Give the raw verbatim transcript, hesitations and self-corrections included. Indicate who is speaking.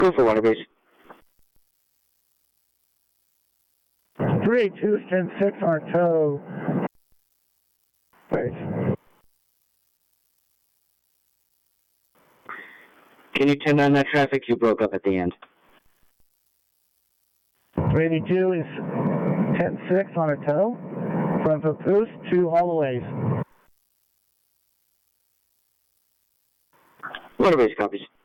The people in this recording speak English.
Speaker 1: Go for Waterbase.
Speaker 2: three two ten six on our tow. Base.
Speaker 1: Can you tend on that traffic? You broke up at the end.
Speaker 2: eighty-two is ten six on our tow. From Papoose to Holloway.
Speaker 1: Waterbase copies.